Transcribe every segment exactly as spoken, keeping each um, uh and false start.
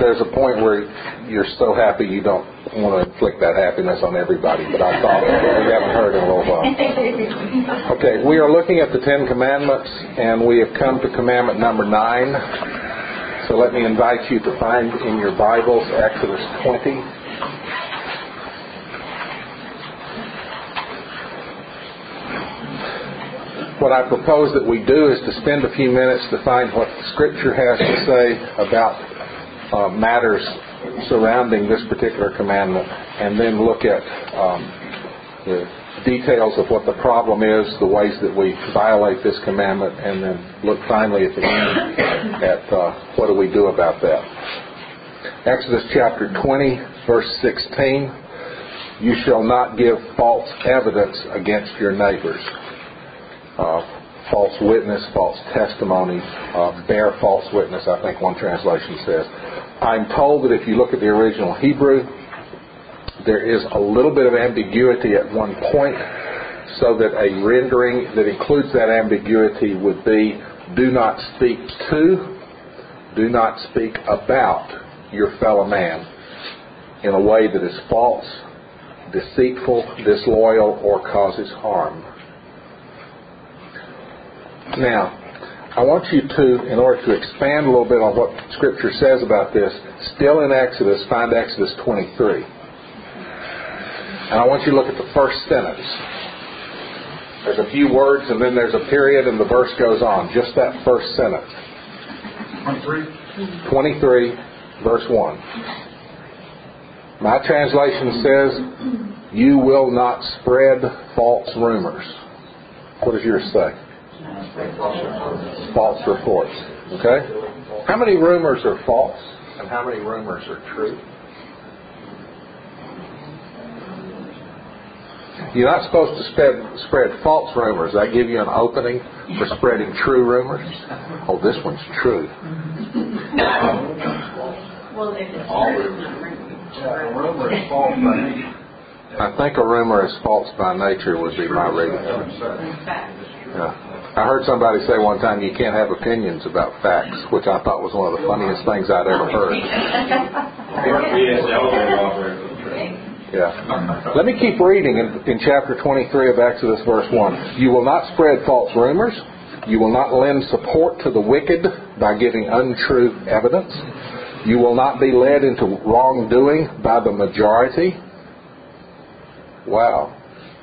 there's a point where you're so happy you don't want to inflict that happiness on everybody, but I thought we haven't heard in a little while. Okay, we are looking at the Ten Commandments, and we have come to commandment number nine. So let me invite you to find in your Bibles Exodus twenty. What I propose that we do is to spend a few minutes to find what the Scripture has to say about uh, matters surrounding this particular commandment, and then look at um, the details of what the problem is, the ways that we violate this commandment, and then look finally at the end at uh, what do we do about that. Exodus chapter twenty, verse sixteen, you shall not give false evidence against your neighbors. Uh, false witness, false testimony, uh, bear false witness, I think one translation says. I'm told that if you look at the original Hebrew, there is a little bit of ambiguity at one point, so that a rendering that includes that ambiguity would be, do not speak to, do not speak about your fellow man in a way that is false, deceitful, disloyal, or causes harm. Now, I want you to, in order to expand a little bit on what Scripture says about this, still in Exodus, find Exodus twenty-three. And I want you to look at the first sentence. There's a few words, and then there's a period, and the verse goes on. Just that first sentence. twenty-three? twenty-three, verse one. My translation says, you will not spread false rumors. What does yours say? False reports. Okay? How many rumors are false and how many rumors are true? You're not supposed to spread, spread false rumors. I give you an opening for spreading true rumors. Oh, this one's true. Well, if it's true, it's not Yeah, a rumor is false by nature. I think a rumor is false by nature would be my reading. Yeah. I heard somebody say one time you can't have opinions about facts, which I thought was one of the funniest things I'd ever heard. Yeah. Let me keep reading in, in chapter twenty-three of Exodus, verse one. You will not spread false rumors. You will not lend support to the wicked by giving untrue evidence. You will not be led into wrongdoing by the majority. Wow.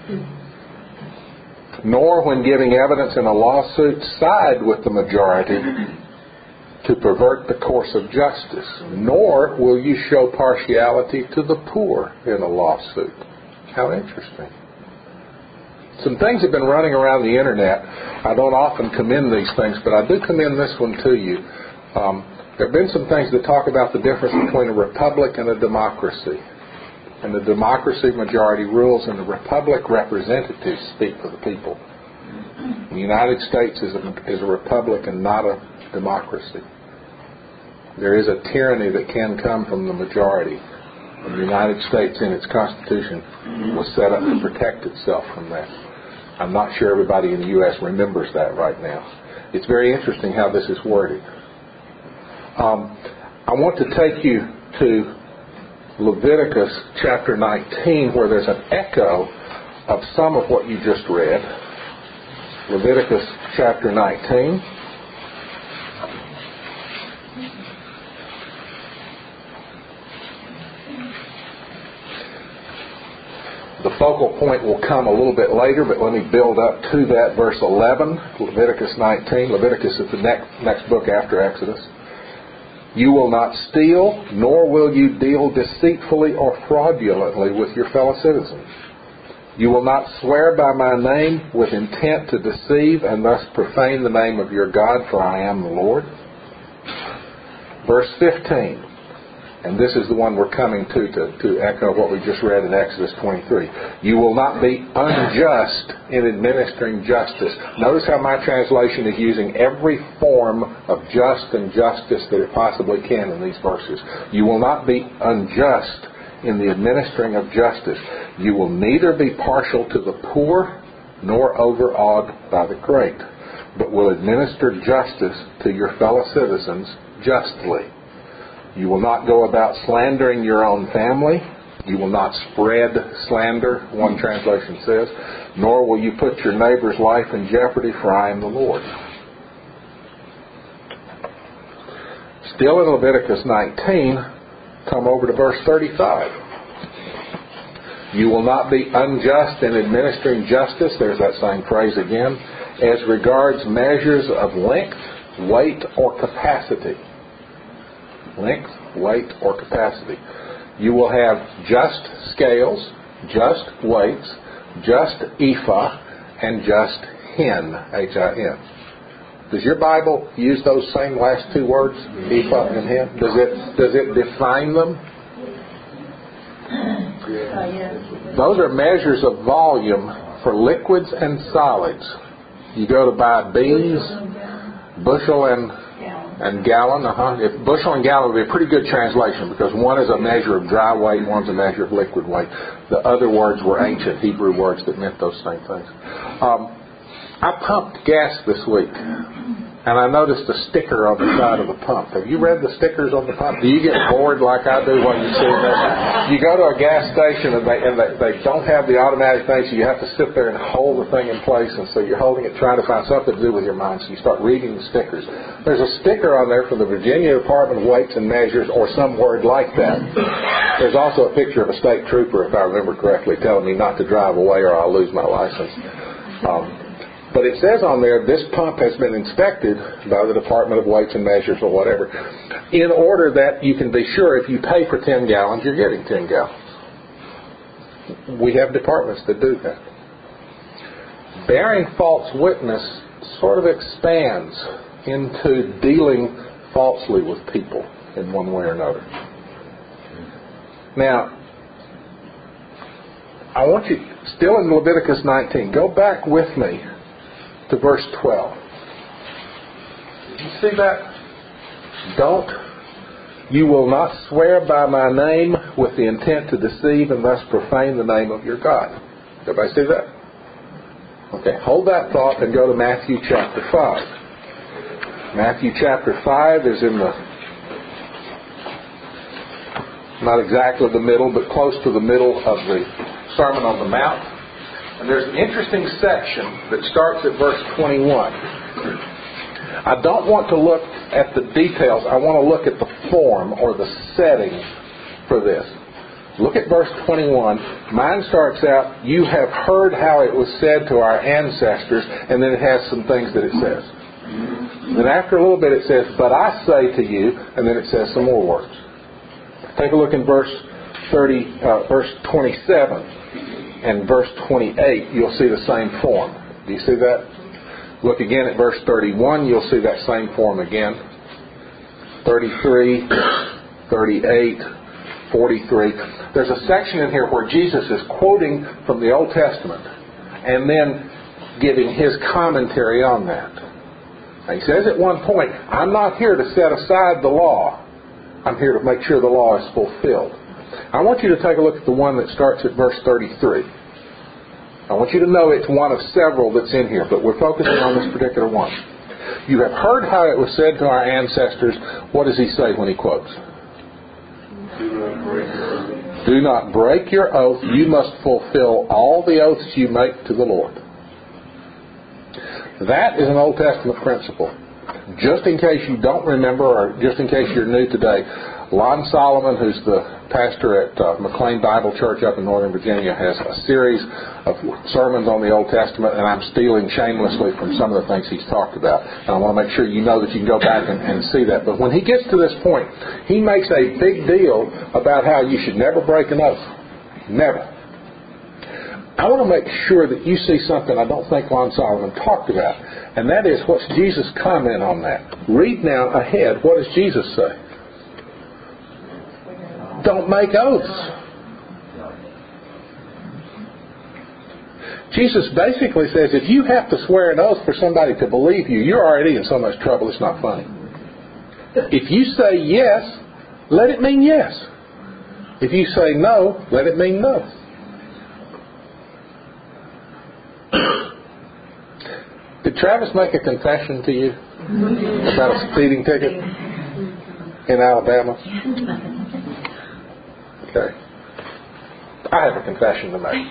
Nor when giving evidence in a lawsuit side with the majority to pervert the course of justice. Nor will you show partiality to the poor in a lawsuit. How interesting. Some things have been running around the internet. I don't often commend these things, but I do commend this one to you. Um, there have been some things that talk about the difference between a republic and a democracy. And the democracy majority rules, and the republic representatives speak for the people. The United States is a, is a republic and not a democracy. There is a tyranny that can come from the majority. And the United States in its Constitution was set up to protect itself from that. I'm not sure everybody in the U S remembers that right now. It's very interesting how this is worded. Um, I want to take you to Leviticus chapter nineteen, where there's an echo of some of what you just read. Leviticus chapter nineteen. The focal point will come a little bit later, but let me build up to that. Verse eleven, Leviticus nineteen. Leviticus is the next, next book after Exodus. You will not steal, nor will you deal deceitfully or fraudulently with your fellow citizens. You will not swear by my name with intent to deceive and thus profane the name of your God, for I am the Lord. Verse fifteen. And this is the one we're coming to, to to echo what we just read in Exodus twenty-three. You will not be unjust in administering justice. Notice how my translation is using every form of just and justice that it possibly can in these verses. You will not be unjust in the administering of justice. You will neither be partial to the poor nor overawed by the great, but will administer justice to your fellow citizens justly. You will not go about slandering your own family. You will not spread slander, one translation says. Nor will you put your neighbor's life in jeopardy, for I am the Lord. Still in Leviticus nineteen, come over to verse thirty-five. You will not be unjust in administering justice, there's that same phrase again, as regards measures of length, weight, or capacity. Length, weight, or capacity. You will have just scales, just weights, just ephah, and just hin, H I N. Does your Bible use those same last two words, ephah and hin? Does it, does it define them? Those are measures of volume for liquids and solids. You go to buy beans, bushel and and gallon. Uh-huh. If bushel and gallon would be a pretty good translation, because one is a measure of dry weight, one's a measure of liquid weight. The other words were ancient Hebrew words that meant those same things. Um, I pumped gas this week, and I noticed a sticker on the side of the pump. Have you read the stickers on the pump? Do you get bored like I do while you see that? You go to a gas station and they and they, they don't have the automatic thing, so you have to sit there and hold the thing in place, and so you're holding it trying to find something to do with your mind, so you start reading the stickers. There's a sticker on there from the Virginia Department of Weights and Measures, or some word like that. There's also a picture of a state trooper, if I remember correctly, telling me not to drive away or I'll lose my license. Um, But it says on there, this pump has been inspected by the Department of Weights and Measures or whatever, in order that you can be sure if you pay for ten gallons, you're getting ten gallons. We have departments that do that. Bearing false witness sort of expands into dealing falsely with people in one way or another. Now, I want you, still in Leviticus nineteen, go back with me to verse twelve. You see that? Don't. You will not swear by my name with the intent to deceive and thus profane the name of your God. Everybody see that? Okay, hold that thought and go to Matthew chapter five. Matthew chapter five is in the, not exactly the middle, but close to the middle of the Sermon on the Mount. And there's an interesting section that starts at verse twenty-one. I don't want to look at the details. I want to look at the form or the setting for this. Look at verse twenty-one. Mine starts out, you have heard how it was said to our ancestors, and then it has some things that it says. Then after a little bit it says, but I say to you, and then it says some more words. Take a look in verse thirty, uh, verse twenty-seven. And verse twenty-eight, you'll see the same form. Do you see that? Look again at verse thirty-one, you'll see that same form again. thirty-three, thirty-eight, forty-three. There's a section in here where Jesus is quoting from the Old Testament and then giving his commentary on that. And he says at one point, I'm not here to set aside the law. I'm here to make sure the law is fulfilled. I want you to take a look at the one that starts at verse thirty-three. I want you to know it's one of several that's in here, but we're focusing on this particular one. You have heard how it was said to our ancestors. What does he say when he quotes? Do not break your oath. Do not break your oath. You must fulfill all the oaths you make to the Lord. That is an Old Testament principle. Just in case you don't remember, or just in case you're new today, Lon Solomon, who's the pastor at uh, McLean Bible Church up in Northern Virginia, has a series of sermons on the Old Testament, and I'm stealing shamelessly from some of the things he's talked about. And I want to make sure you know that you can go back and, and see that. But when he gets to this point, he makes a big deal about how you should never break an oath. Never. I want to make sure that you see something I don't think Lon Solomon talked about, and that is, what's Jesus' comment on that? Read now ahead. What does Jesus say? Don't make oaths. Jesus basically says if you have to swear an oath for somebody to believe you, you're already in so much trouble it's not funny. If you say yes, let it mean yes. If you say no, let it mean no. Did Travis make a confession to you about a speeding ticket? in Alabama? Okay. I have a confession to make.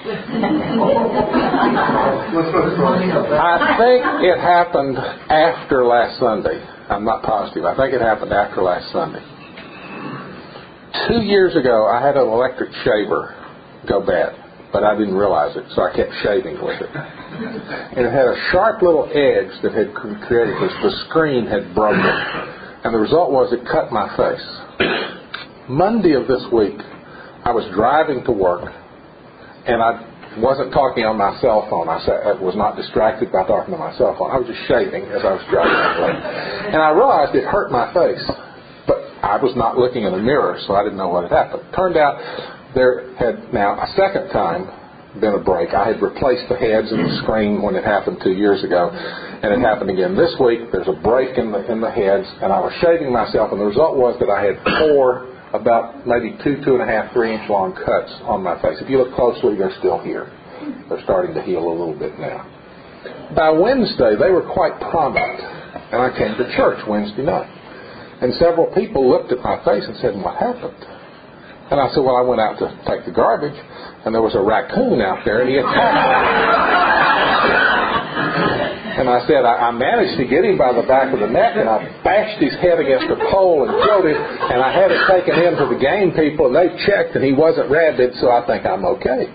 I think it happened after last Sunday. I'm not positive. I think it happened after last Sunday. Two years ago, I had an electric shaver go bad, but I didn't realize it, so I kept shaving with it. And it had a sharp little edge that had created this. The screen had broken. And the result was it cut my face. Monday of this week, I was driving to work, and I wasn't talking on my cell phone. I, sat, I was not distracted by talking on my cell phone. I was just shaving as I was driving. And I realized it hurt my face. But I was not looking in the mirror, so I didn't know what had happened. Turned out there had now a second time been a break. I had replaced the heads and the screen when it happened two years ago, and it happened again this week. There's a break in the in the heads, and I was shaving myself, and the result was that I had four about maybe two, two and a half, three inch long cuts on my face. If you look closely, they're still here. They're starting to heal a little bit now. By Wednesday, they were quite prominent, and I came to church Wednesday night. And several people looked at my face and said, "What happened?" And I said, "Well, I went out to take the garbage, and there was a raccoon out there, and he attacked me." And I said, I, I managed to get him by the back of the neck, and I bashed his head against a pole and killed him, and I had it taken in to the game people, and they checked, and he wasn't rabid, so I think I'm okay.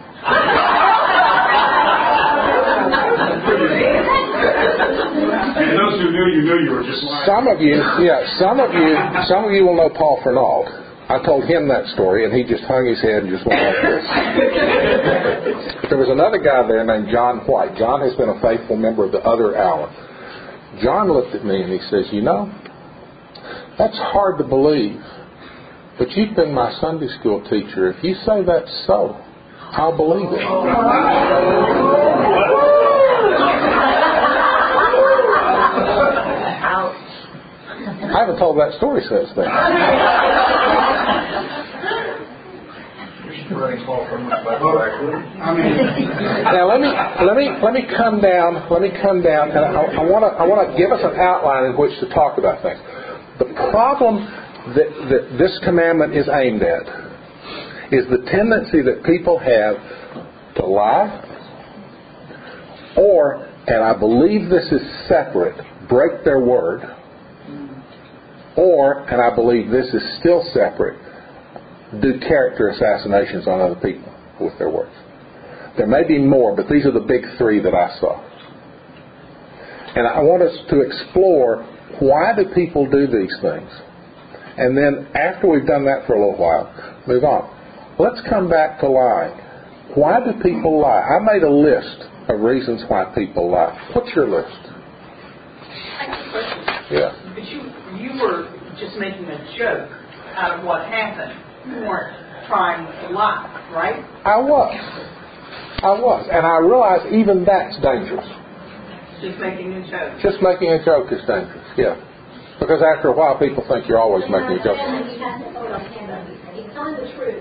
And those who knew you knew you were just lying. Some of you, yeah, some of you, some of you will know Paul Fernald. I told him that story, and he just hung his head and just went like this. There was another guy there named John White. John has been a faithful member of the other Allen. John looked at me and he says, "You know, that's hard to believe, but you've been my Sunday school teacher. If you say that's so, I'll believe it." I haven't told that story since then. Now let me let me let me come down. Let me come down, and I want to I want to give us an outline in which to talk about things. The problem that, that this commandment is aimed at is the tendency that people have to lie, or, and I believe this is separate, break their word. Or, and I believe this is still separate, do character assassinations on other people with their words. There may be more, but these are the big three that I saw. And I want us to explore, why do people do these things? And then after we've done that for a little while, move on. Let's come back to lying. Why do people lie? I made a list of reasons why people lie. What's your list? Yeah. But you, you were just making a joke out of what happened. You weren't trying to lie, right? I was. I was. And I realized even that's dangerous. Just making a joke. Just making a joke is dangerous, yeah. Because after a while, people think you're always making a joke. It's not the truth.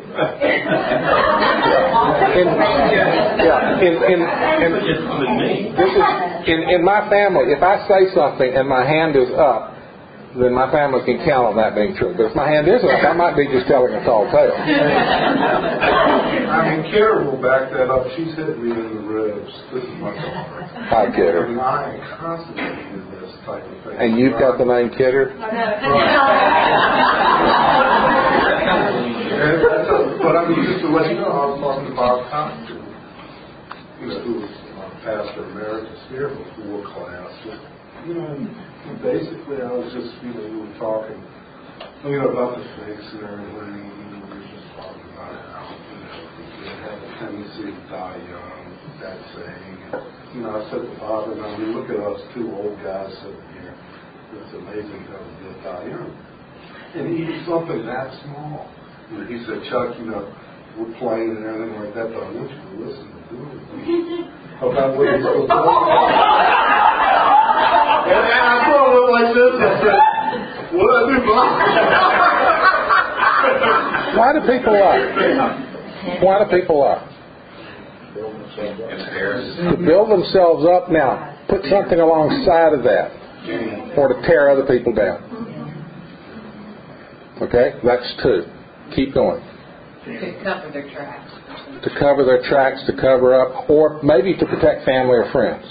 in, yeah, in, in, in, this is, in, in my family, if I say something and my hand is up, then my family can count on that being true. But if my hand isn't up, I might be just telling a tall tale. I mean, Kara will back that up. She's hit me in the ribs. This is my daughter. Hi, Kidder. And I constantly do this type of thing. And you've got the name Kidder? And that's a, but I mean, just to let you know, I was talking to Bob Compton, you know, who was uh, pastor emeritus here before class. Just, you know, and basically, I was just, you know, we were talking, you know, about the fakes and everything. You know, we were just talking about how, you know, they have a tendency to die young, that saying. And, you know, I said to Bob, and I mean, look at us two old guys sitting here. It's amazing how we get die young. And even something that small. You know, he said, Chuck, you know, we're playing and everything like that, but I want you to listen to me about what he's supposed to do. And, and I saw him look like this, and I said, what do I do, Bob? Why do people lie? Why do people lie? To build themselves up. Now, put something alongside of that, or to tear other people down. Okay, that's two. Keep going. To cover their tracks. To cover their tracks, to cover up, or maybe to protect family or friends.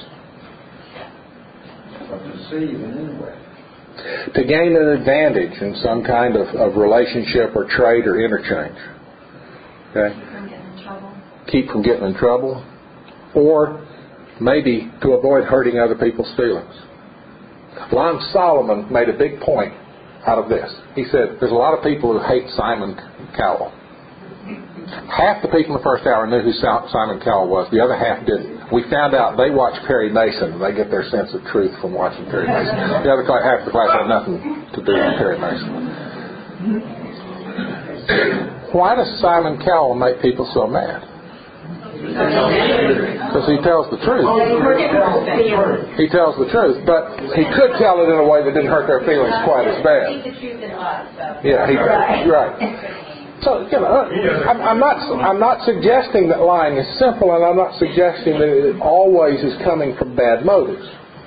Or deceive in any way. To gain an advantage in some kind of, of relationship or trade or interchange. Okay? Keep from getting in trouble. Keep from getting in trouble. Or maybe to avoid hurting other people's feelings. Lon Solomon made a big point out of this. He said, there's a lot of people who hate Simon Cowell. Half the people in the first hour knew who Simon Cowell was. The other half didn't. We found out they watch Perry Mason, and they get their sense of truth from watching Perry Mason. The other half of the class had nothing to do with Perry Mason. Why does Simon Cowell make people so mad? Because he tells the truth. He tells the truth, but he could tell it in a way that didn't hurt their feelings quite as bad. Speak the truth in love. So. Yeah, he, right. So, you know, I'm, I'm not I'm not suggesting that lying is simple, and I'm not suggesting that it always is coming from bad motives.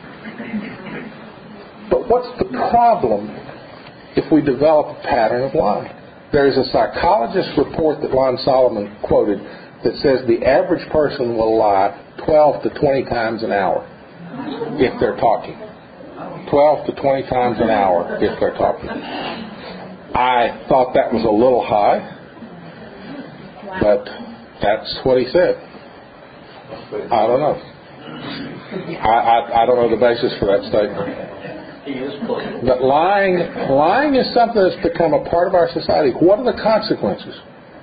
But what's the problem if we develop a pattern of lying? There is a psychologist's report that Lon Solomon quoted that says the average person will lie twelve to twenty times an hour if they're talking. twelve to twenty times an hour if they're talking. I thought that was a little high, but that's what he said. I don't know. I, I, I don't know the basis for that statement. But lying, lying is something that's become a part of our society. What are the consequences?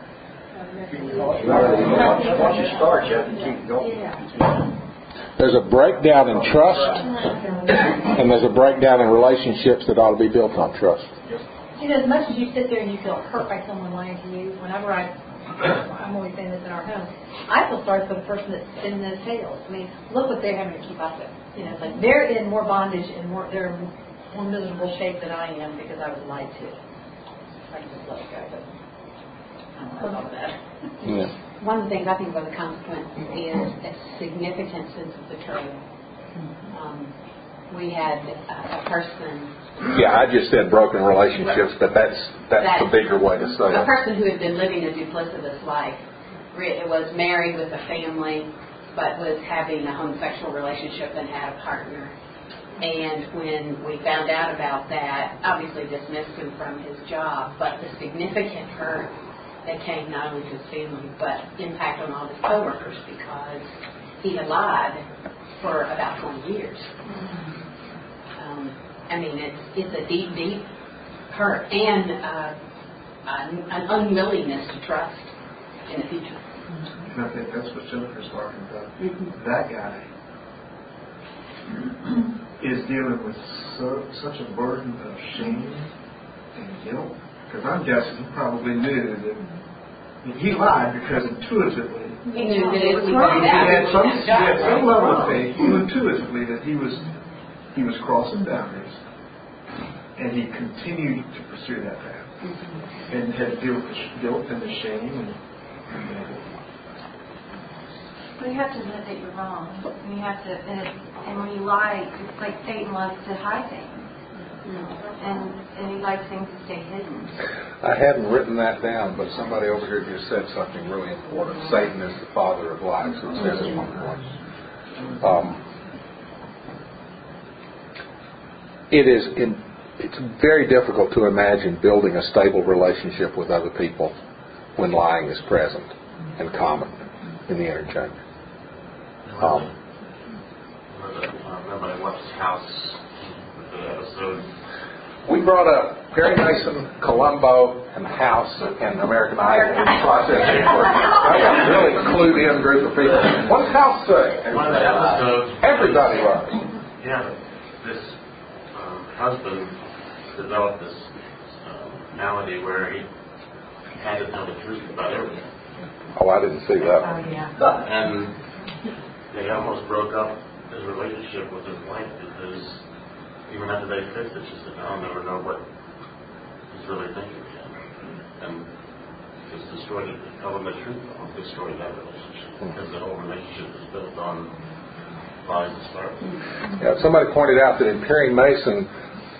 Once you start, you have to keep going. There's a breakdown in trust, and there's a breakdown in relationships that ought to be built on trust. You know, as much as you sit there and you feel hurt by someone lying to you, whenever I, I'm always saying this in our home, I feel sorry for the person that's spinning those tales. I mean, look what they're having to keep up with. You know, it's like they're in more bondage and more, they're in more miserable shape than I am because I was lied to. I can just let it go, but I don't know about that. Yeah. One of the things I think about the consequence is a significant sense of betrayal. Um, we had a, a person... Yeah, I just said broken relationships, but that's that's that, the bigger way to say a it. person who had been living a duplicitous life. It was married with a family, but was having a homosexual relationship and had a partner. And when we found out about that, obviously dismissed him from his job, but the significant hurt that came not only to his family, but impact on all his coworkers because he had lied for about twenty years. Um, I mean, it's it's a deep, deep hurt and uh, an, an unwillingness to trust in the future. And I think that's what Jennifer's talking about. Mm-hmm. That guy is dealing with so, such a burden of shame and guilt. Because I'm guessing he probably knew that he lied because intuitively He knew that it was he wrong. had some, he had some level of faith, he knew intuitively that he was he was crossing boundaries, and he continued to pursue that path, mm-hmm. and had to deal with the guilt and the shame. And, Well, you have to admit that you're wrong. And you have to, and, it, and when you lie, it's like Satan loves to hide things, and and he likes things to stay hidden. I hadn't written that down, but somebody over here just said something really important. Satan is the father of lies. It says at one point. Um, it is in, it's very difficult to imagine building a stable relationship with other people when lying is present and common in the interchange. Um, Nobody watched House, the episode. We brought up Perry Mason, Columbo, and House, and American Idol in the process. I got a really clued in group of people. What does House say? One of the episodes. Everybody loves. Yeah, this um, husband developed this um, malady where he had to tell the truth about everything. Oh, I didn't see that. Oh, yeah. And they almost broke up his relationship with his wife because even after they fixed it, she said, I'll never know what he's really thinking again. And just destroyed it. Telling the truth destroyed that relationship because the whole relationship is built on lies to start with. Yeah, somebody pointed out that in Perry Mason,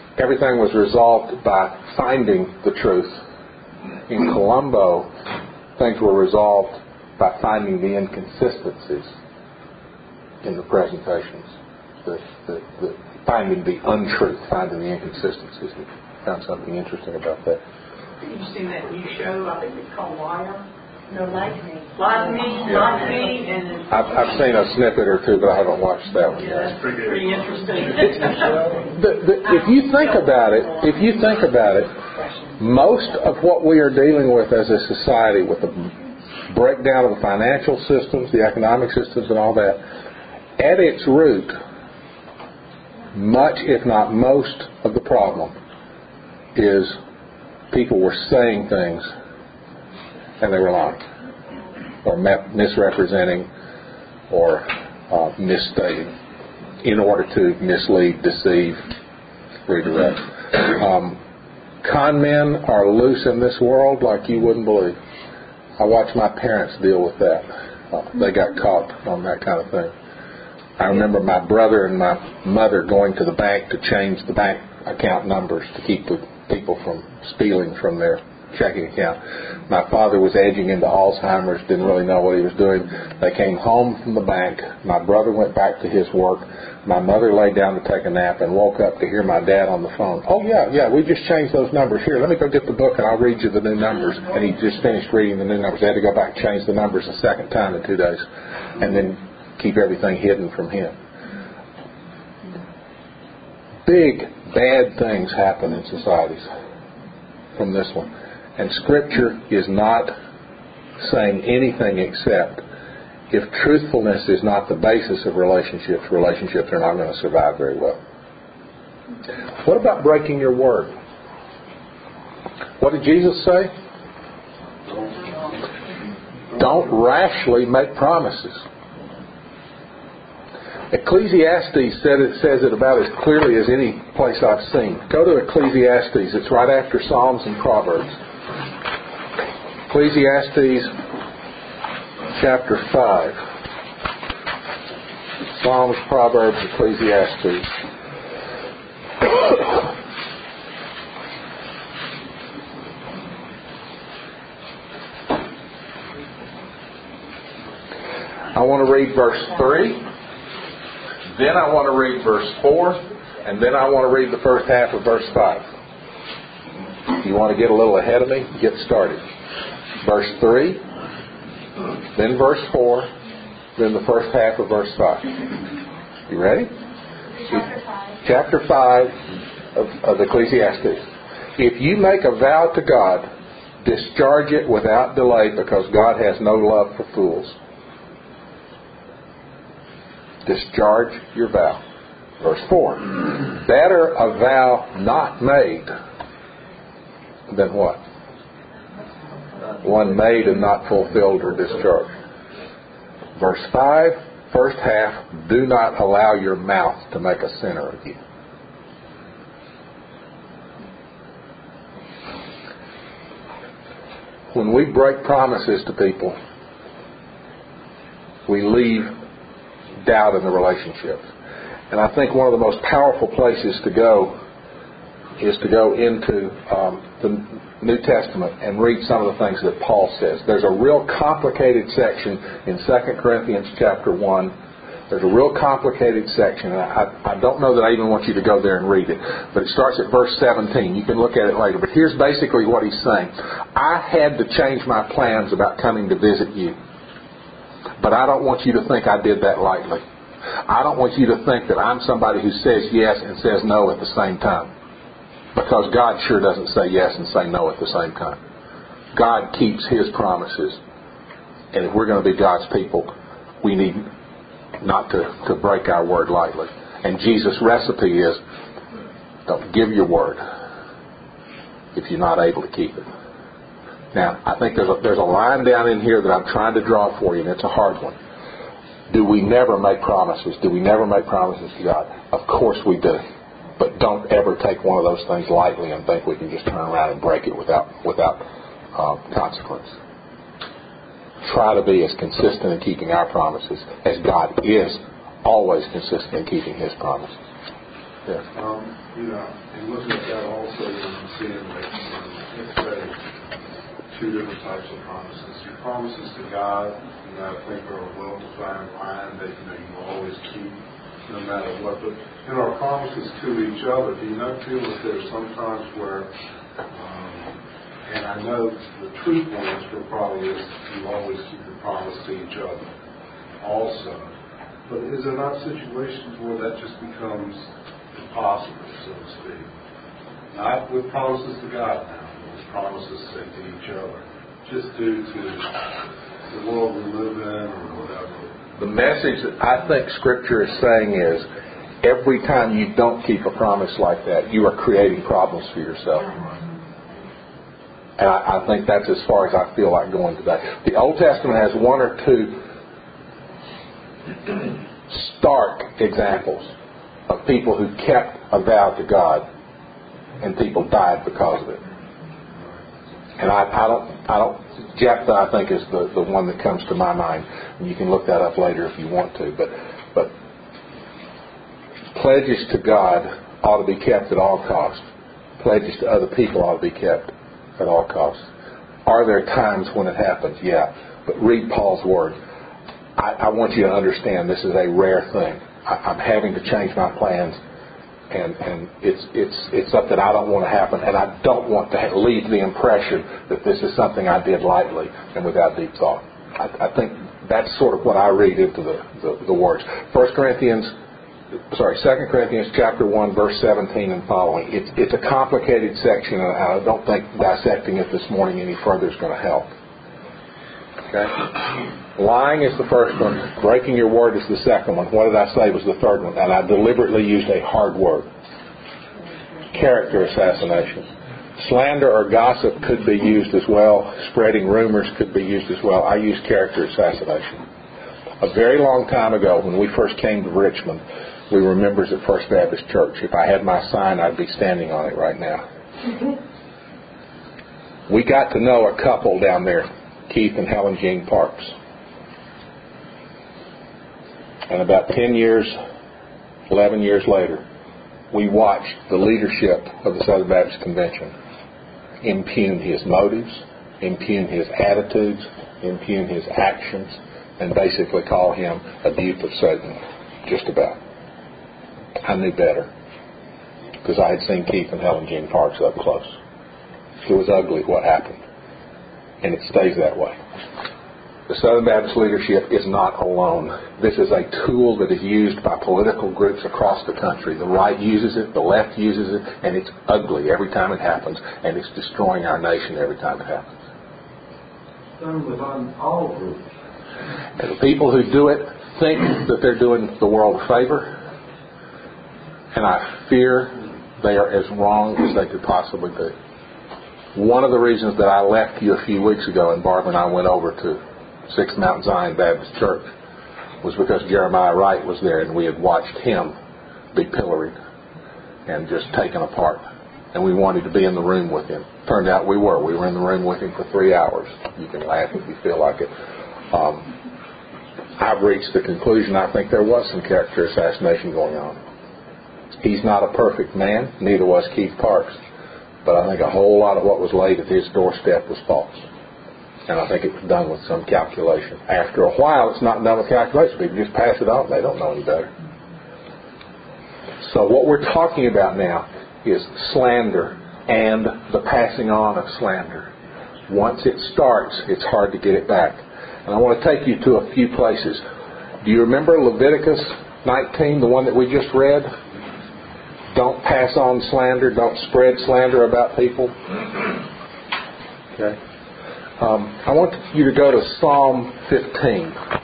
everything was resolved by finding the truth. In Colombo, things were resolved by finding the inconsistencies in the presentations, the, the, the finding the untruth, finding the inconsistencies. I found something interesting about that. Have you seen that new show? I think it's called Liar. No, like me. Like Me, Like Me, and it's, I've, I've seen a snippet or two, but I haven't watched that one yeah, yet. it's pretty, pretty interesting. The, the, if you think about it, if you think about it, most of what we are dealing with as a society, with the breakdown of the financial systems, the economic systems, and all that, at its root, much, if not most, of the problem is people were saying things and they were lying, or misrepresenting, or uh, misstating, in order to mislead, deceive, redirect. Um, con men are loose in this world like you wouldn't believe. I watched my parents deal with that. Uh, they got caught on that kind of thing. I remember my brother and my mother going to the bank to change the bank account numbers to keep the people from stealing from their checking account. My father was edging into Alzheimer's, didn't really know what he was doing. They came home from the bank. My brother went back to his work. My mother lay down to take a nap and woke up to hear my dad on the phone. Oh, yeah, yeah, we just changed those numbers. Here, let me go get the book and I'll read you the new numbers. And he just finished reading the new numbers. They had to go back and change the numbers a second time in two days and then keep everything hidden from him. Big, bad things happen in societies from this one. And Scripture is not saying anything except if truthfulness is not the basis of relationships, relationships are not going to survive very well. What about breaking your word? What did Jesus say? Don't rashly make promises. Ecclesiastes said it, says it about as clearly as any place I've seen. Go to Ecclesiastes. It's right after Psalms and Proverbs. Ecclesiastes chapter five. Psalms, Proverbs, Ecclesiastes. I want to read verse three. Then I want to read verse four. And then I want to read the first half of verse five. If you want to get a little ahead of me, get started. Verse three, then verse four, then the first half of verse five. You ready? Chapter five. Chapter five of, of Ecclesiastes. If you make a vow to God, discharge it without delay, because God has no love for fools. Discharge your vow. Verse four. Better a vow not made than what? One made and not fulfilled or discharged. Verse five, first half, do not allow your mouth to make a sinner of you. When we break promises to people, we leave doubt in the relationships. And I think one of the most powerful places to go is to go into um, the New Testament and read some of the things that Paul says. There's a real complicated section in Second Corinthians chapter one. There's a real complicated section, and I, I don't know that I even want you to go there and read it, but it starts at verse seventeen. You can look at it later. But here's basically what he's saying. I had to change my plans about coming to visit you, but I don't want you to think I did that lightly. I don't want you to think that I'm somebody who says yes and says no at the same time. Because God sure doesn't say yes and say no at the same time. God keeps His promises. And if we're going to be God's people, we need not to, to break our word lightly. And Jesus' recipe is, don't give your word if you're not able to keep it. Now, I think there's a, there's a line down in here that I'm trying to draw for you, and it's a hard one. Do we never make promises? Do we never make promises to God? Of course we do. But don't ever take one of those things lightly and think we can just turn around and break it without without uh, consequence. Try to be as consistent in keeping our promises as God is always consistent in keeping His promises. Yeah. Um, you know, and looking at that also, I'm seeing like, um, let's say, two different types of promises. Your promises to God, you know, I think are a well-defined line that, you know, you will always keep no matter what. But in our promises to each other, do you not feel that there's sometimes where, um, and I know the truth answer probably is you always keep your promise to each other also. But is there not situations where that just becomes impossible, so to speak? Not with promises to God now, but with promises to each other, just due to the world we live in or whatever. The message that I think Scripture is saying is, every time you don't keep a promise like that, you are creating problems for yourself. And I, I think that's as far as I feel like going today. The Old Testament has one or two stark examples of people who kept a vow to God and people died because of it. And I, I don't, I don't. Jephthah, I think, is the, the one that comes to my mind. And you can look that up later if you want to. But, but pledges to God ought to be kept at all costs. Pledges to other people ought to be kept at all costs. Are there times when it happens? Yeah. But read Paul's word. I, I want you to understand this is a rare thing. I, I'm having to change my plans. And, and it's it's it's something I don't want to happen, and I don't want to leave the impression that this is something I did lightly and without deep thought. I, I think that's sort of what I read into the, the, the words. First Corinthians, sorry, Second Corinthians chapter one, verse seventeen and following. It's it's a complicated section, and I don't think dissecting it this morning any further is going to help. Okay. Lying is the first one. Breaking your word is the second one. What did I say was the third one? And I deliberately used a hard word. Character assassination. Slander or gossip could be used as well. Spreading rumors could be used as well. I used character assassination. A very long time ago, when we first came to Richmond, we were members at First Baptist Church. If I had my sign, I'd be standing on it right now. We got to know a couple down there, Keith and Helen Jean Parks. And about ten years, eleven years later, we watched the leadership of the Southern Baptist Convention impugn his motives, impugn his attitudes, impugn his actions, and basically call him a dupe of Satan, just about. I knew better, because I had seen Keith and Helen Jean Parks up close. It was ugly what happened, and it stays that way. The Southern Baptist leadership is not alone. This is a tool that is used by political groups across the country. The right uses it, the left uses it, and it's ugly every time it happens, and it's destroying our nation every time it happens. Done within all groups. And the people who do it think that they're doing the world a favor, and I fear they are as wrong as they could possibly be. One of the reasons that I left you a few weeks ago and Barbara and I went over to Sixth Mount Zion Baptist Church was because Jeremiah Wright was there, and we had watched him be pilloried and just taken apart. And we wanted to be in the room with him. Turned out we were. We were in the room with him for three hours. You can laugh if you feel like it. Um, I've reached the conclusion I think there was some character assassination going on. He's not a perfect man. Neither was Keith Parks. But I think a whole lot of what was laid at his doorstep was false. And I think it was done with some calculation. After a while, it's not done with calculation. People just pass it on. They don't know any better. So what we're talking about now is slander and the passing on of slander. Once it starts, it's hard to get it back. And I want to take you to a few places. Do you remember Leviticus nineteen, the one that we just read? Don't pass on slander. Don't spread slander about people. Okay. Um, I want you to go to Psalm fifteen.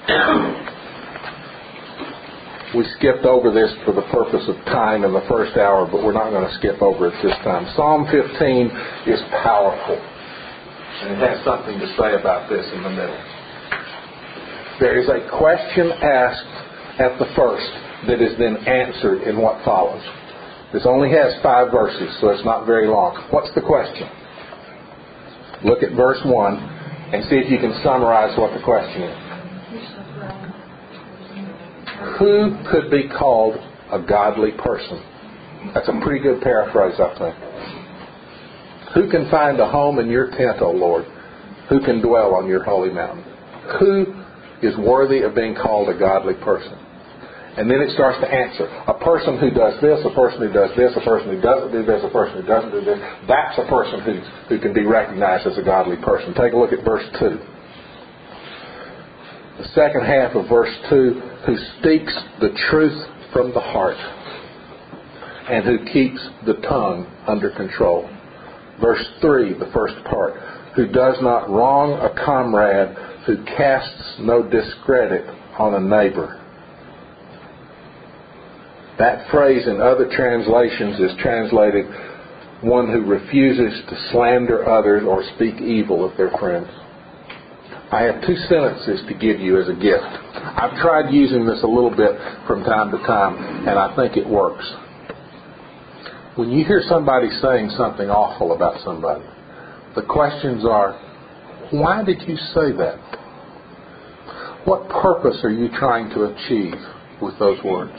We skipped over this for the purpose of time in the first hour, but we're not going to skip over it this time. Psalm fifteen is powerful, and it has something to say about this in the middle. There is a question asked at the first that is then answered in what follows. This only has five verses, so it's not very long. What's the question? Look at verse one and see if you can summarize what the question is. Who could be called a godly person? That's a pretty good paraphrase, I think. Who can find a home in your tent, O Lord? Who can dwell on your holy mountain? Who is worthy of being called a godly person? And then it starts to answer. A person who does this, a person who does this, a person who doesn't do this, a person who doesn't do this. That's a person who, who can be recognized as a godly person. Take a look at verse two. The second half of verse two, who speaks the truth from the heart and who keeps the tongue under control. Verse three, the first part, who does not wrong a comrade, who casts no discredit on a neighbor. That phrase in other translations is translated, one who refuses to slander others or speak evil of their friends. I have two sentences to give you as a gift. I've tried using this a little bit from time to time, and I think it works. When you hear somebody saying something awful about somebody, the questions are, why did you say that? What purpose are you trying to achieve with those words?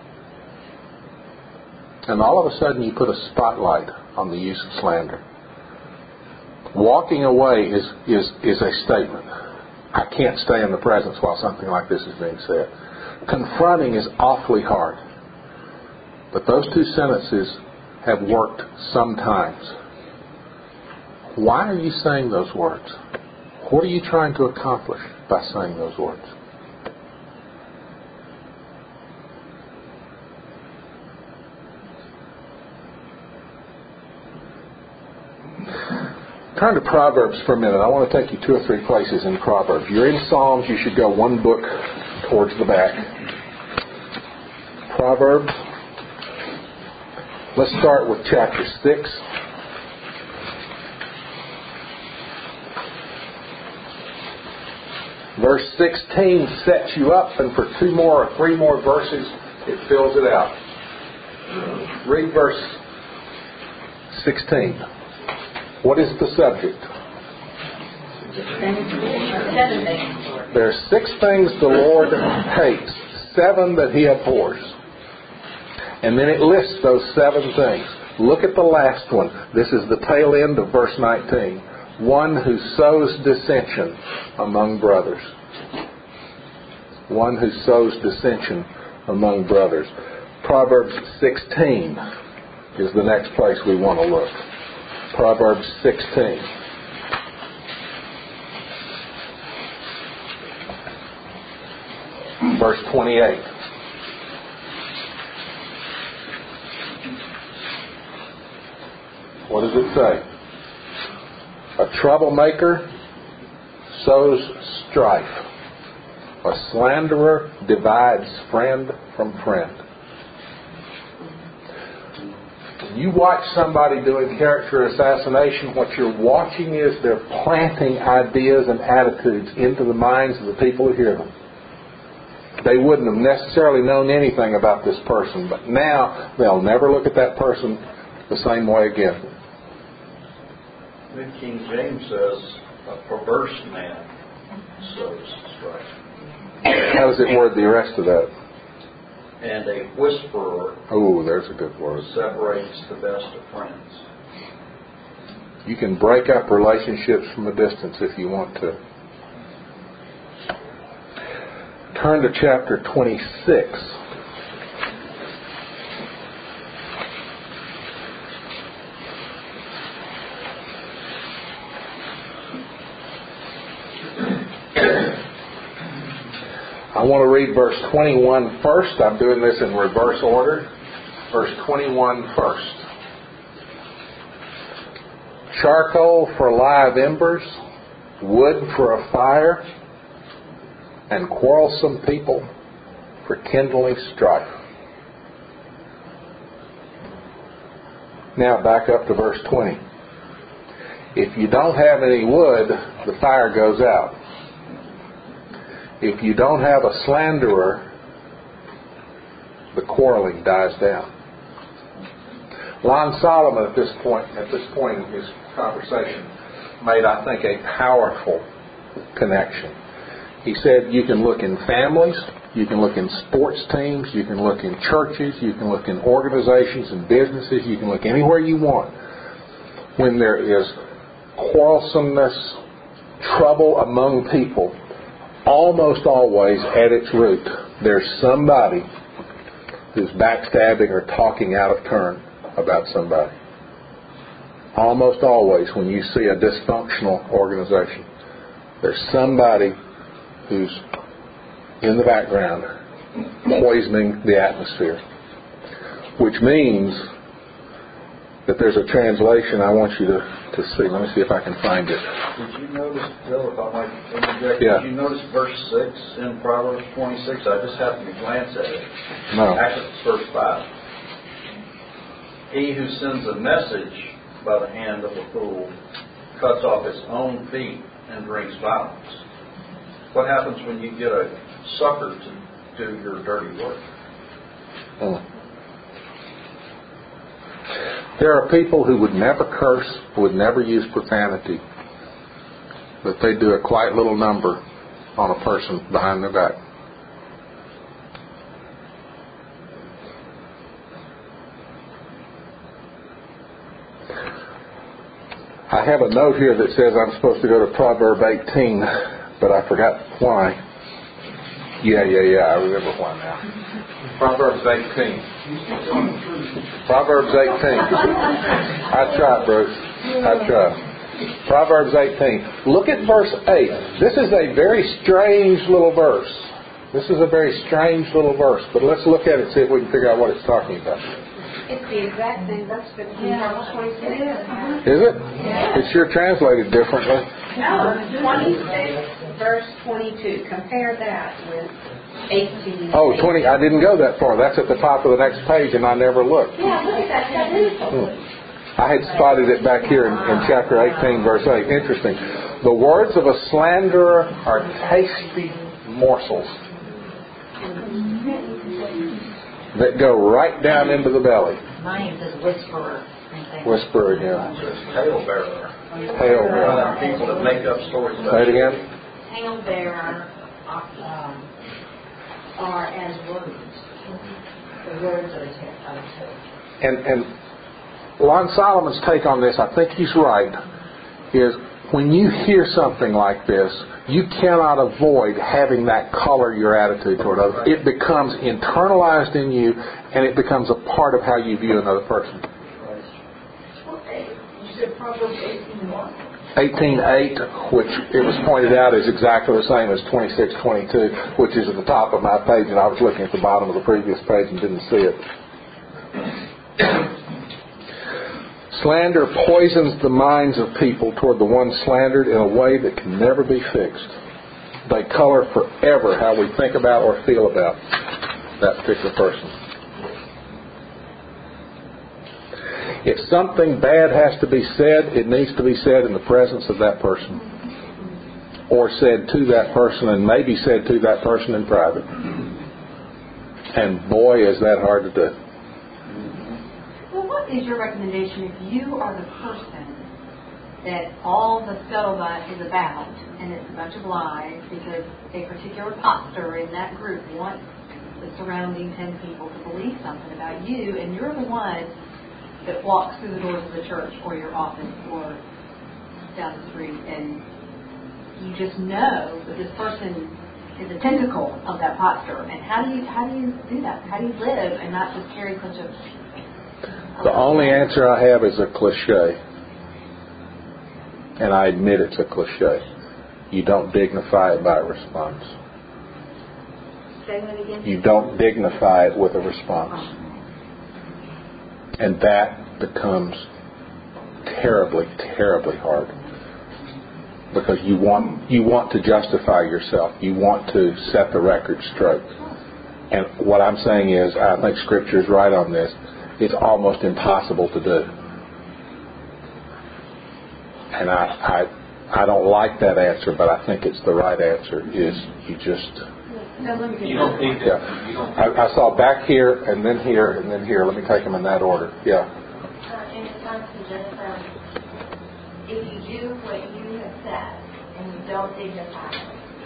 And all of a sudden you put a spotlight on the use of slander. Walking away is, is, is a statement. I can't stay in the presence while something like this is being said. Confronting is awfully hard. But those two sentences have worked sometimes. Why are you saying those words? What are you trying to accomplish by saying those words? Turn to Proverbs for a minute. I want to take you two or three places in Proverbs. You're in Psalms. You should go one book towards the back. Proverbs. Let's start with chapter six. Verse sixteen sets you up, and for two more or three more verses, it fills it out. Read verse sixteen. What is the subject? There are six things the Lord hates, seven that He abhors. And then it lists those seven things. Look at the last one. This is the tail end of verse nineteen. One who sows dissension among brothers. One who sows dissension among brothers. Proverbs sixteen is the next place we want to look. Proverbs sixteen. Verse twenty-eight. What does it say? A troublemaker sows strife. A slanderer divides friend from friend. You watch somebody doing character assassination, what you're watching is they're planting ideas and attitudes into the minds of the people who hear them. They wouldn't have necessarily known anything about this person, but now they'll never look at that person the same way again. New King James says, a perverse man sows strife. How does it word the rest of that? And a whisperer oh, there's a good word. separates the best of friends. You can break up relationships from a distance if you want to. Turn to chapter twenty-six. I want to read verse twenty-one first. I'm doing this in reverse order. Verse twenty-one first. Charcoal for live embers, wood for a fire, and quarrelsome people for kindling strife. Now back up to verse twenty. If you don't have any wood, the fire goes out. If you don't have a slanderer, the quarreling dies down. Lon Solomon at this point, at this point in his conversation, made, I think, a powerful connection. He said you can look in families, you can look in sports teams, you can look in churches, you can look in organizations and businesses, you can look anywhere you want. When there is quarrelsomeness, trouble among people, almost always at its root, there's somebody who's backstabbing or talking out of turn about somebody. Almost always when you see a dysfunctional organization, there's somebody who's in the background poisoning the atmosphere. Which means that there's a translation I want you to, to see. Let me see if I can find it. Did you notice, Bill, if I might interject, yeah. did you notice verse six in Proverbs twenty-six? I just happened to glance at it. No. Actually, it's verse five. He who sends a message by the hand of a fool cuts off his own feet and brings violence. What happens when you get a sucker to do your dirty work? Hmm. There are people who would never curse, would never use profanity, but they do a quiet little number on a person behind their back. I have a note here that says I'm supposed to go to Proverb eighteen, but I forgot why. Yeah, yeah, yeah, I remember why now. Proverbs eighteen. Proverbs eighteen. I tried, Bruce. I tried. Proverbs eighteen. Look at verse eight. This is a very strange little verse. This is a very strange little verse, but let's look at it and see if we can figure out what it's talking about. It's the exact same verse, but in Proverbs twenty-six. Is it? Yeah. It's sure translated differently. No, twenty-six, verse twenty-two. Compare that with eighteen. Oh, twenty. I didn't go that far. That's at the top of the next page, and I never looked. Yeah, look at that. That is Hmm. I had spotted it back here in, in chapter eighteen, verse eight. Interesting. The words of a slanderer are tasty morsels that go right down into the belly. Mine says whisperer. Whisperer again. It's tale-bearer. Tale-bearer. People that make up stories about Say it again. Tale-bearer um, are as words. The words of a tale. And, and Lon Solomon's take on this, I think he's right, is when you hear something like this, you cannot avoid having that color your attitude toward others. It becomes internalized in you, and it becomes a part of how you view another person. You said Proverbs eighteen what? eighteen eight, which it was pointed out is exactly the same as twenty-six twenty-two, which is at the top of my page, and I was looking at the bottom of the previous page and didn't see it. Slander poisons the minds of people toward the one slandered in a way that can never be fixed. They color forever how we think about or feel about that particular person. If something bad has to be said, it needs to be said in the presence of that person, or said to that person, and maybe said to that person in private. And boy, is that hard to do. Well, what is your recommendation if you are the person that all the scuttlebutt is about, and it's a bunch of lies because a particular pastor in that group wants the surrounding ten people to believe something about you, and you're the one that walks through the doors of the church or your office or down the street, and you just know that this person is a tentacle of that pastor. And how do you how do you do that? How do you live and not just carry such a... The only answer I have is a cliche. And I admit it's a cliche. You don't dignify it by a response. Say that again? You don't dignify it with a response. And that becomes terribly, terribly hard. Because you want you want to justify yourself. You want to set the record straight. And what I'm saying is, I think Scripture is right on this. It's almost impossible to do. And I, I I don't like that answer, but I think it's the right answer, is you just... You don't need Yeah. that. You don't I, I saw back here, and then here, and then here. Let me take them in that order. Yeah. Uh, in response to Jennifer, if you do what you have said and you don't dignify it,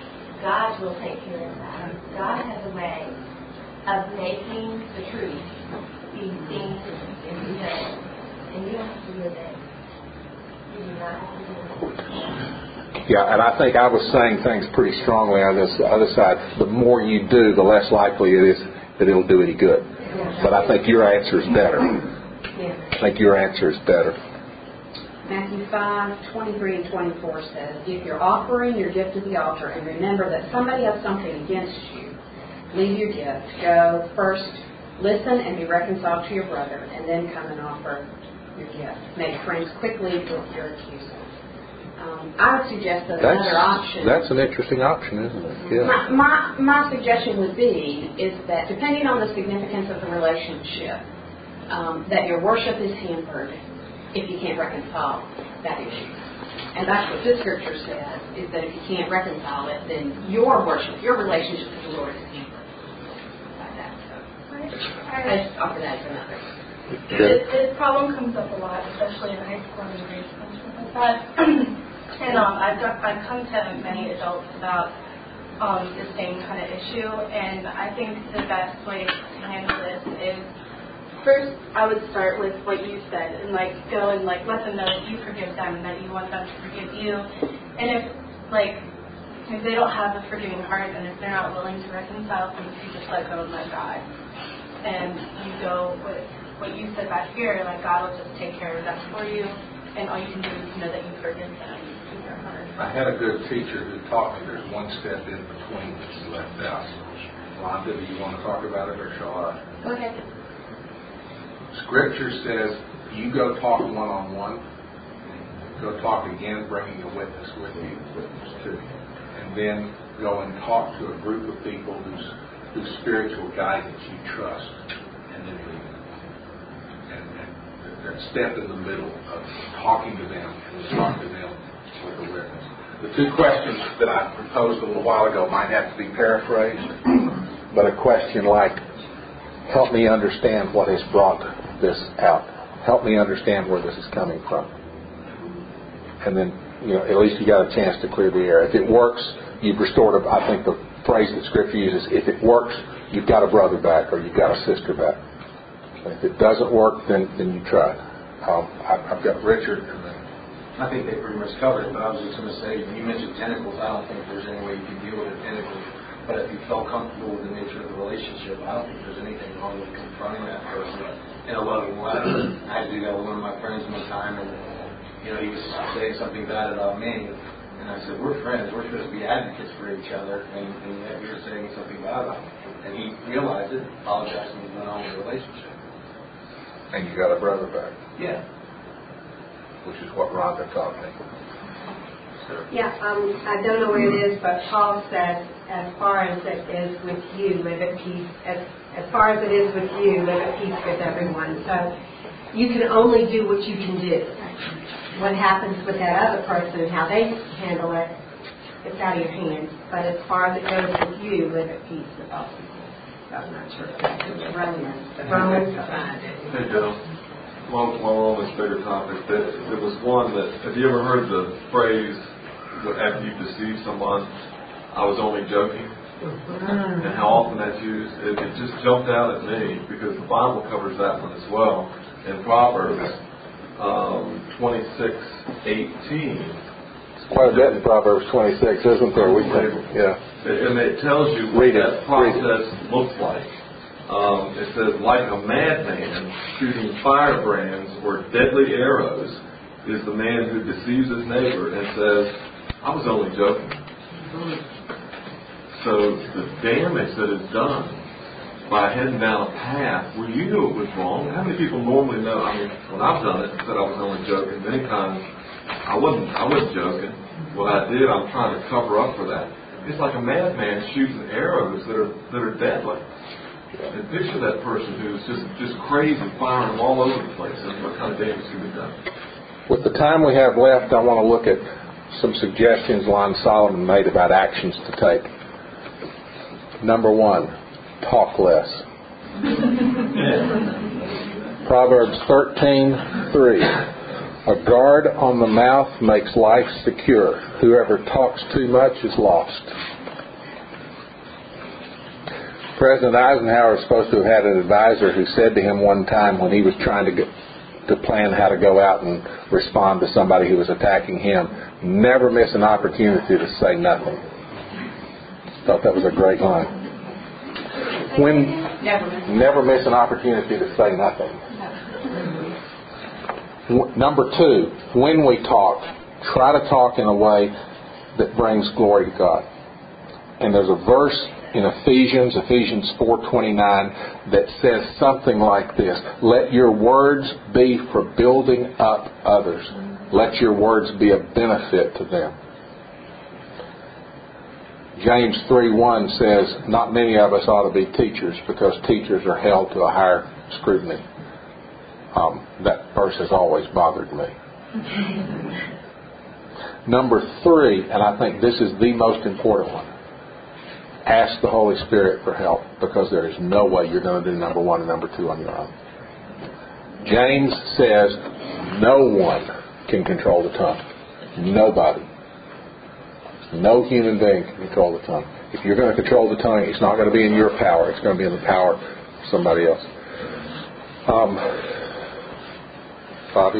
God will take care of that. God has a way of making the truth be seen and be known. And you don't have to live it. You do not have to live it. Yeah, and I think I was saying things pretty strongly on this other side. The more you do, the less likely it is that it'll do any good. But I think your answer is better. I think your answer is better. Matthew five, twenty-three and twenty-four says, if you're offering your gift at the altar and remember that somebody has something against you, leave your gift. Go first, listen and be reconciled to your brother, and then come and offer your gift. Make friends quickly with your accusers. Um, I would suggest that That's, another option. that's an interesting option, isn't it? Yeah. My, my, my suggestion would be is that depending on the significance of the relationship, um, that your worship is hampered if you can't reconcile that issue. And that's what this scripture says, is that if you can't reconcile it, then your worship, your relationship with the Lord is hampered by that. So I just offer that as another. This, this problem comes up a lot, especially in high school and grade school and stuff like that. And um, I've, got, I've come to many adults about um, the same kind of issue, and I think the best way to handle this is, first, I would start with what you said, and like go and like let them know that you forgive them, and that you want them to forgive you. And if like if they don't have a forgiving heart, and if they're not willing to reconcile things, you just let go and let God. And you go with what you said back here, like God will just take care of that for you, and all you can do is know that you forgive them in your heart. I had a good teacher who taught me there's one step in between that you left out. Rhonda, do you want to talk about it, or shall I? Go ahead. Scripture says you go talk one-on-one, go talk again, bringing a witness with you, witness to you, and then go and talk to a group of people whose whose spiritual guidance you trust, and then leave. And, and that step in the middle of talking to them and talk to them with a witness. The two questions that I proposed a little while ago might have to be paraphrased, But a question like, help me understand what has brought this out. Help me understand where this is coming from. And then, you know, at least you got a chance to clear the air. If it works, you've restored, a, I think the phrase that Scripture uses, if it works, you've got a brother back or you've got a sister back. If it doesn't work, then, then you tried. Um, I, I've got Richard. And then I think they pretty much covered it, but I was just going to say, you mentioned tentacles. I don't think there's any way you can deal with a tentacle. But if you felt comfortable with the nature of the relationship, I don't think there's anything wrong with confronting that person in a loving way. I had to do that with one of my friends one time, and you know, he was saying something bad about me, and I said, "We're friends. We're supposed to be advocates for each other, and, and yet you're saying something bad about me." And he realized it, apologized, and went on with the relationship. And you got a brother back. Yeah. Which is what Rhonda taught me. Yeah, um, I don't know where it is, but Paul said, as far as it is with you, live at peace. As, as far as it is with you, live at peace with everyone. So you can only do what you can do. What happens with that other person and how they handle it, it's out of your hands. But as far as it goes with you, live at peace with all people. So I'm not sure if that's in Romans. Romans. Hey, Joe. While, while we're on this bigger topic, that there was one that, have you ever heard the phrase, after you deceive someone, I was only joking? Mm-hmm. And how often that's used? It, it just jumped out at me because the Bible covers that one as well. In Proverbs um, twenty-six eighteen. It's quite a bit in Proverbs twenty-six, isn't there? We can, yeah. And it tells you what Read that it. process looks like. Um, it says, like a madman shooting firebrands or deadly arrows is the man who deceives his neighbor and says, I was only joking. So the damage that is done by heading down a path where you knew it was wrong. How many people normally know? I mean, when I've done it and said I was only joking, many times I wasn't. I wasn't joking. What I did, I'm trying to cover up for that. It's like a madman shooting arrows that are that are deadly. And picture that person who's just, just crazy, firing them all over the place, and what kind of damage can be done. With the time we have left, I want to look at some suggestions Lon Solomon made about actions to take. Number one, talk less. Proverbs thirteen three. A guard on the mouth makes life secure. Whoever talks too much is lost. President Eisenhower is supposed to have had an advisor who said to him one time when he was trying to get, to plan how to go out and respond to somebody who was attacking him, never miss an opportunity to say nothing. Thought that was a great line. When Never miss. never miss an opportunity to say nothing. W- Number two, when we talk, try to talk in a way that brings glory to God. And there's a verse in Ephesians, Ephesians four twenty-nine, that says something like this: let your words be for building up others. Let your words be a benefit to them. James three one says, not many of us ought to be teachers because teachers are held to a higher scrutiny. Um, that verse has always bothered me. Number three, and I think this is the most important one, ask the Holy Spirit for help, because there is no way you're going to do number one and number two on your own. James says no one can control the tongue. Nobody. No human being can control the tongue. If you're going to control the tongue, it's not going to be in your power. It's going to be in the power of somebody else. Um, Bobby?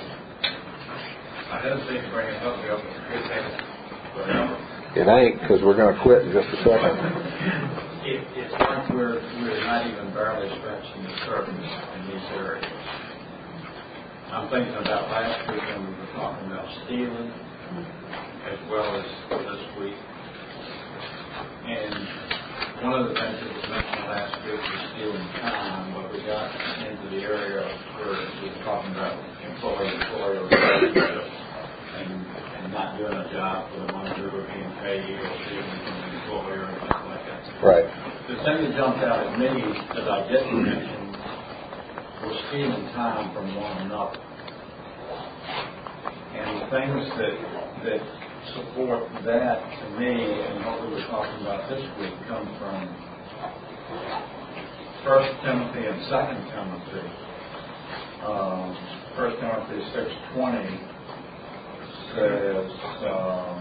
I hesitate to bring it up, but it takes It ain't, because we're going to quit in just a second. It, it's like we're, we're not even barely scratching the surface in these areas. I'm thinking about last week when we were talking about stealing, as well as this week. And one of the things that was mentioned last week was stealing time, but we got into the area where we were talking about employee-employer relationships and, and not doing a job for the ones who were being paid or stealing from the employer and things like that. Right. The thing that jumped out at me that I didn't mention was stealing time from one another. And the things that that support that to me, and what we were talking about this week, come from First Timothy and Second Timothy. Um, First Timothy six twenty says, um,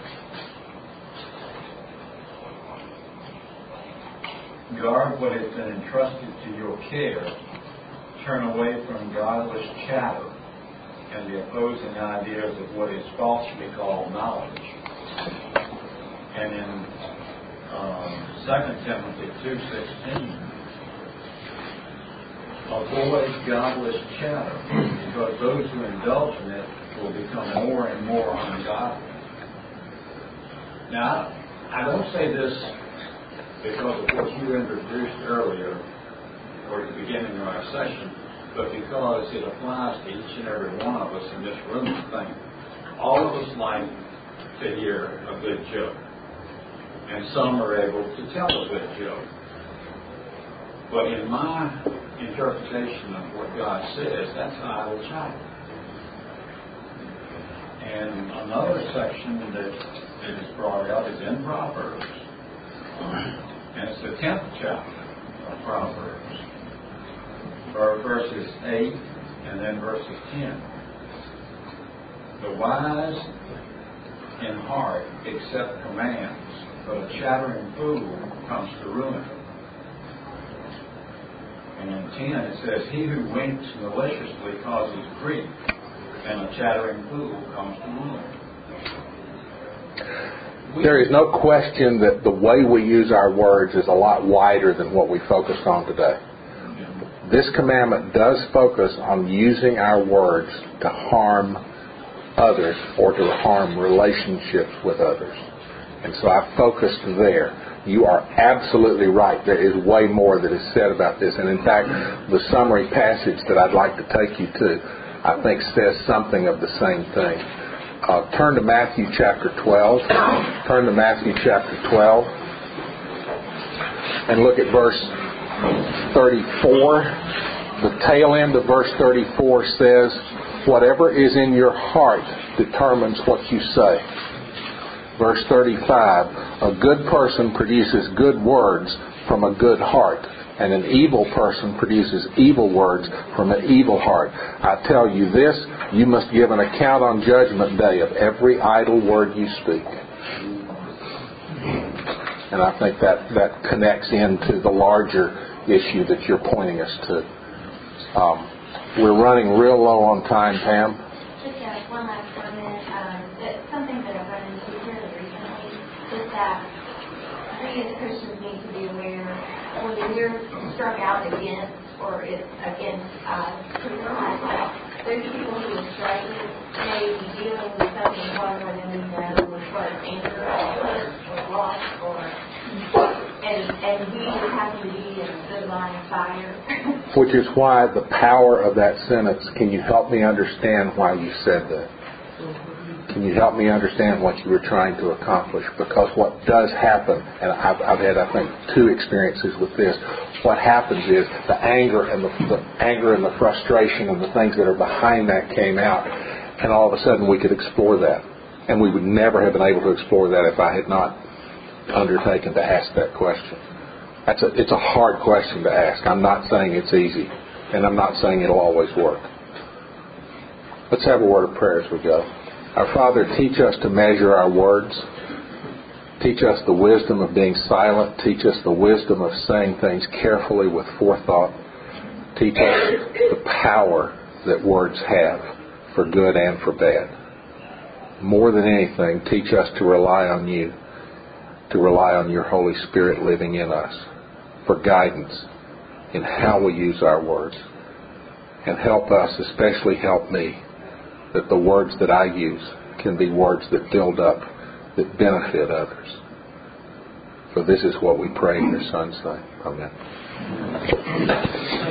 guard what has been entrusted to your care. Turn away from godless chatter and the opposing ideas of what is falsely called knowledge. And in um, Second Timothy two sixteen, avoid godless chatter, because those who indulge in it will become more and more ungodly. Now, I don't say this because of what you introduced earlier, or at the beginning of our session, but because it applies to each and every one of us in this room. Thing. All of us like to hear a good joke, and some are able to tell a good joke. But in my interpretation of what God says, that's idle chatter. And another section that, that is brought out is in Proverbs, and it's the tenth chapter of Proverbs. Verses eight and then verses ten. The wise in heart accept commands, but a chattering fool comes to ruin. And in ten it says, he who winks maliciously causes grief, and a chattering fool comes to ruin. There is no question that the way we use our words is a lot wider than what we focused on today. This commandment does focus on using our words to harm others or to harm relationships with others. And so I focused there. You are absolutely right. There is way more that is said about this. And in fact, the summary passage that I'd like to take you to, I think says something of the same thing. Uh, turn to Matthew chapter twelve. Turn to Matthew chapter twelve. And look at verse thirty-four. The tail end of verse thirty-four says, whatever is in your heart determines what you say. Verse thirty-five, a good person produces good words from a good heart, and an evil person produces evil words from an evil heart. I tell you this, you must give an account on Judgment Day of every idle word you speak. And I think that, that connects into the larger issue that you're pointing us to. Um, we're running real low on time, Pam. Just uh, one last comment. Um, that something that I've run into fairly recently is that we as Christians need to be aware when we're struck out against or it's against us, there's people who are striking may be dealing with something far more than we know as far as anger or hurt or loss or and and we would have to be in a good line of fire. Which is why the power of that sentence, can you help me understand why you said that? Can you help me understand what you were trying to accomplish? Because what does happen, and I've, I've had, I think, two experiences with this, what happens is the anger and the, the anger and the frustration and the things that are behind that came out, and all of a sudden we could explore that. And we would never have been able to explore that if I had not undertaken to ask that question. That's a, it's a hard question to ask. I'm not saying it's easy, and I'm not saying it'll always work. Let's have a word of prayer as we go. Our Father, teach us to measure our words. Teach us the wisdom of being silent. Teach us the wisdom of saying things carefully with forethought. Teach us the power that words have for good and for bad. More than anything, teach us to rely on you, to rely on your Holy Spirit living in us for guidance in how we use our words. And help us, especially help me, that the words that I use can be words that build up, that benefit others. For this is what we pray in your Son's name. Amen.